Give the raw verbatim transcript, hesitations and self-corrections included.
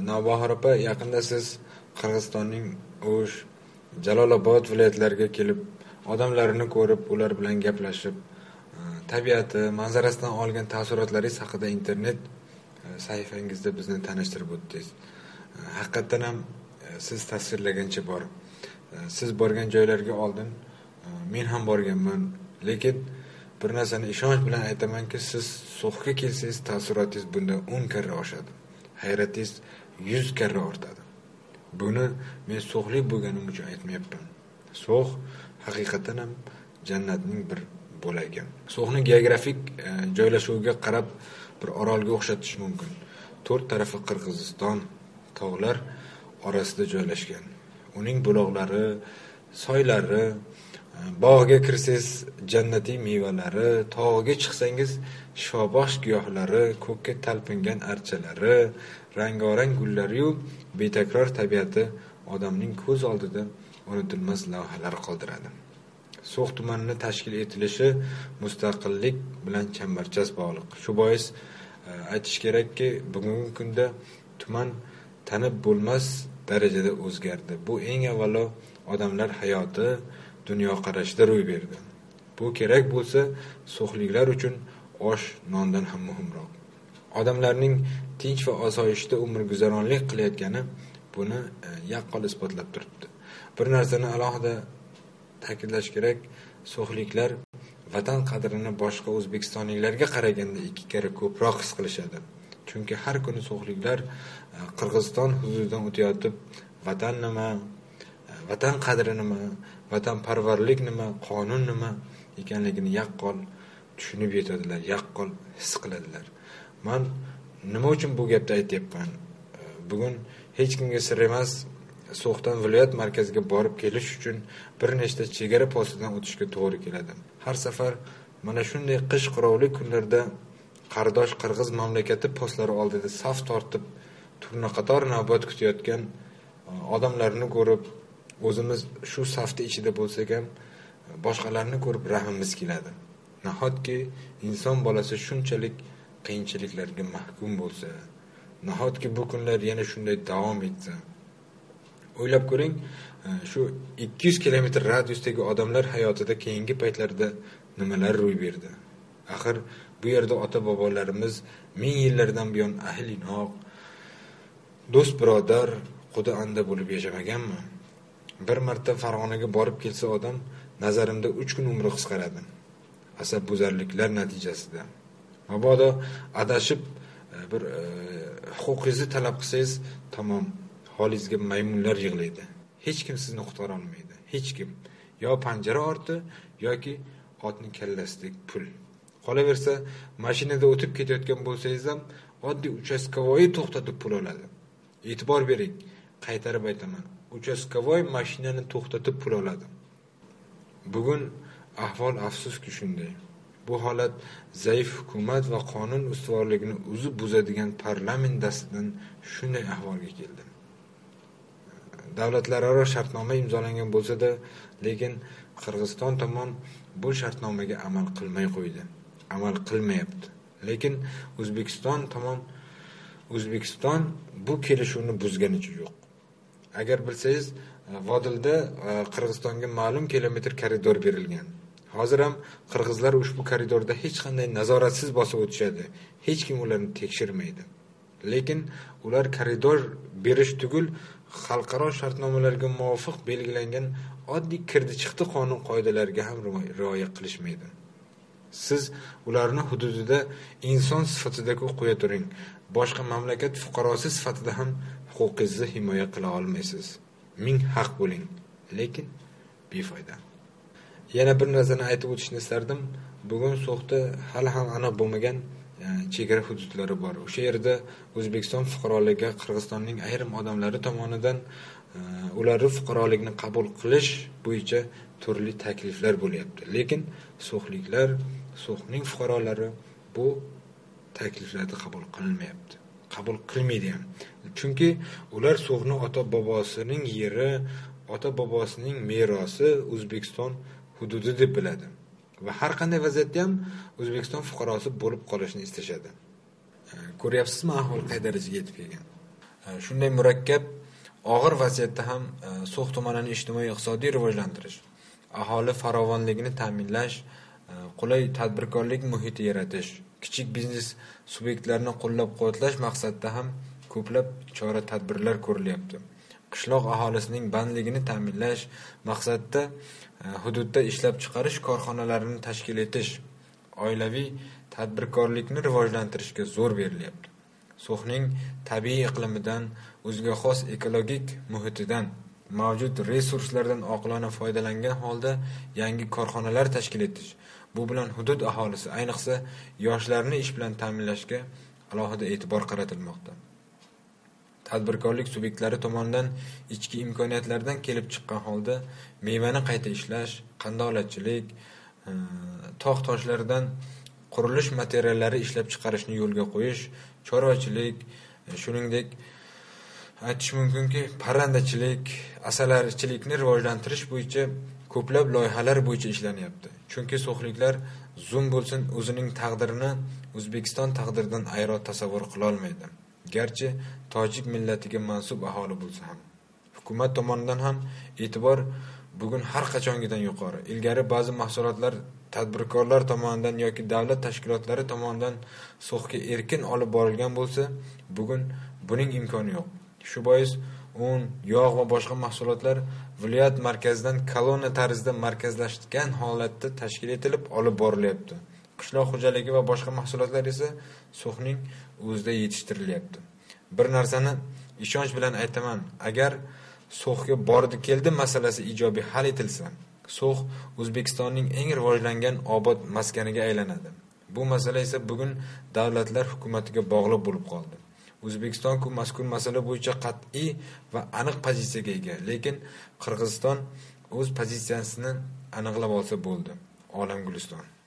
Navbahor opa, yaqinda siz Qirg'izistonning O'sh, Jalolobod viloyatlariga kelib, odamlarini ko'rib, ular bilan gaplashib, tabiati, manzarasidan olgan taassurotlaringiz haqida internet sahifangizda bizni tanishtirib o'tdingiz. Haqiqatan ham siz tasvirlagancha bor. Siz borgan joylarga oldin men ham borganman, lekin bir narsani ishonch bilan aytamanki, siz So'xga kelsangiz taassurotingiz bundan o'n karra oshadi. Hayratingiz yuz karra ortadi. Buni men So'xlik bo'lganim uchun aytmayapman. So'x haqiqatan ham jannatning bir bo'lagi. So'xni geografik joylashuviga qarab bir orolga o'xshatish mumkin. To'rt tarafi Qirg'iziston tog'lar orasida joylashgan. Uning buloqlari, soylari, bog'ga kirsangiz jannatiy mevalari, tog'iga chiqsangiz shifobaxsh giyohlari, ko'kka talpingan archalari, rangorang gullari-yu betakror tabiati odamning ko'z oldida unutilmas lavhalar qoldiradi. So'x tumanining tashkil etilishi mustaqillik bilan chambarchas bog'liq. Shu bois aytish kerakki, bugungi kunda tuman tanib bo'lmas darajada o'zgardi. Bu eng avvalo odamlar hayoti, dunyoqarashida ro'y berdi. Bu kerak bo'lsa, so'xliklar uchun osh nondan ham muhimroq. Odamlarning tinch va osoyishta umr guzaronlik qilayotgani buni yaqqol isbotlab turibdi. Bir narsani alohida ta'kidlash kerak, so'xliklar vatan qadrini boshqa o'zbekistonliklarga qaraganda ikki karra ko'proq his qilishadi. Chunki har kuni so'xliklar Qirg'iziston hududidan o'tayotib, vatan nima, vatan qadri nima, vatanparvarlik nima, qonun nima ekanligini yaqqol tushunib yetadilar, yaqqol his qiladilar. Men nima uchun bu gapni aytayapman? Bugun hech kimga sir emas, So'xdan viloyat markaziga borib kelish uchun bir nechta chegara postidan o'tishga to'g'ri keladi. Har safar mana shunday qish qirovli kunlarda qardosh qirg'iz mamlakati postlari oldida saf tortib, turnaqator navbat kutayotgan odamlarni ko'rib, o'zimiz shu safda ichida bo'lsak ham boshqalarni ko'rib rahmimiz keladi. Nahotki inson bolasi shunchalik qiyinchiliklarga mahkum bo'lsa, nahotki bu kunlar yana shunday davom etsa. O'ylab ko'ring, shu ikki yuz kilometr radiusdagi odamlar hayotida keyingi paytlarda nimalar ro'y berdi? Axir bu yerda ota-bobolarimiz ming yillardan buyon ahli-inoq, do'st birodar, quda-anda bo'lib yashamaganmi? Bir marta Farg'onaga borib kelsa odam, nazarimda uch kun umri qisqaradi. Asabbuzarliklar natijasida. Mabodo adashib bir huquqingizni talab qilsangiz, tamom, holingizga maymunlar yig'laydi. Hech kim sizni qutqara olmaydi. Hech kim. Yo panjara orti yoki otning kallasidek pul. Qolaversa, mashinada o'tib ketayotgan bo'lsangiz ham oddiy uchastkavoyi to'xtatib pul oladi. E'tibor bering, qaytarib aytaman. Uchastkavoy mashinani to'xtatib pul oladi. Bugun ahvol afsuski shunday. Bu holat zaif hukumat va qonun ustuvorligini uzib buzadigan parlament dastidan shunday ahvolga keldi. Davlatlararo shartnoma imzolangan bo'lsa-da, lekin Qirg'iziston tomon bu shartnomaga amal qilmay qo'ydi. Amal qilmayapti. Lekin O'zbekiston tomon O'zbekiston bu kelishuvni buzganicha yo'q. Agar bilsangiz, Vodilda Qirg'izistonga ma'lum kilometr koridor berilgan. Hozir ham qirg'izlar ushbu koridorda hech qanday nazoratsiz bosib o'tishadi. Hech kim ularni tekshirmaydi. Lekin ular koridor berish tugul xalqaro shartnomalarga muvofiq belgilangan oddiy kirdi-chiqdi qonun qoidalariga ham rioya qilishmaydi. Siz ularni hududida inson sifatida qo'ya turing. Boshqa mamlakat fuqarosi sifatida ham huquqingizni himoya qila olmaysiz. Ming haq bo'ling, lekin befoyda. Yana bir narsani aytib o'tishni istardim. Bugun So'xda hali ham aniq bo'lmagan chegara hududlari bor. O'sha yerda O'zbekiston fuqaroligiga Qirg'izistonning ayrim odamlari tomonidan ularni fuqarolikni qabul qilish bo'yicha turli takliflar bo'lyapti. Lekin so'xliklar, So'xning fuqarolari bu takliflarni qabul qilmayapti. Qabul qilmaydi ham. Chunki ular So'xning ota-bobosining yeri, ota-bobosining merosi O'zbekiston hududi deb biladi. Va har qanday vaziyatda ham O'zbekiston fuqarosi bo'lib qolishni istashadi. Ko'ryapsizmi ahvol qay darajaga yetib kelgan? Shunday murakkab, og'ir vaziyatda ham So'x tumanini ijtimoiy iqtisodiy rivojlantirish, aholi farovonligini ta'minlash, qulay tadbirkorlik muhiti yaratish, kichik biznes subyektlarini qo'llab-quvvatlash maqsadida ham ko'plab chora-tadbirlar ko'rilyapti. Qishloq aholisining bandligini ta'minlash maqsadida hududda ishlab chiqarish korxonalarini tashkil etish, oilaviy tadbirkorlikni rivojlantirishga zo'r berilyapti. So'xning tabiiy iqlimidan, o'ziga xos ekologik muhitidan, mavjud resurslardan oqilona foydalangan holda yangi korxonalar tashkil etish, bu bilan hudud aholisi, ayniqsa yoshlarni ish bilan ta'minlashga alohida e'tibor qaratilmoqda. Tadbirkorlik subyektlari tomonidan ichki imkoniyatlardan kelib chiqqan holda mevani qayta ishlash, qandolatchilik, tog' toshlardan qurilish materiallari ishlab chiqarishni yo'lga qo'yish, chorvachilik, shuningdek aytish mumkinki, parrandachilik, asalarichilikni rivojlantirish bo'yicha ko'plab loyihalar bo'yicha ishlanyapti. Chunki so'xliklar zum bo'lsin o'zining taqdirini O'zbekiston taqdiridan ayro tasavvur qila olmaydi. Garchi tojik millatiga mansub aholi bo'lsa ham. Hukumat tomonidan ham e'tibor bugun har qachongidan yuqori. Ilgari ba'zi mahsulotlar tadbirkorlar tomonidan yoki davlat tashkilotlari tomonidan So'xga erkin olib borilgan bo'lsa, bugun buning imkoni yo'q. Shu bois un, yog' va boshqa mahsulotlar viloyat markazidan kolonna tarzida markazlashgan holatda tashkil etilib olib borilyapti. Qishloq xo'jaligi va boshqa mahsulotlar esa So'xning o'zida yetishtirilyapti. Bir narsani ishonch bilan aytaman, agar So'xga bordi keldi masalasi ijobiy hal etilsa, So'x O'zbekistonning eng rivojlangan obod maskaniga aylanadi. Bu masala esa bugun davlatlar hukumatiga bog'liq bo'lib qoldi. O'zbekiston ku mazkur masala bo'yicha qat'iy va aniq pozitsiyaga ega, lekin Qirg'iziston o'z pozitsiyasini aniqlab olsa bo'ldi. Olam Guliston.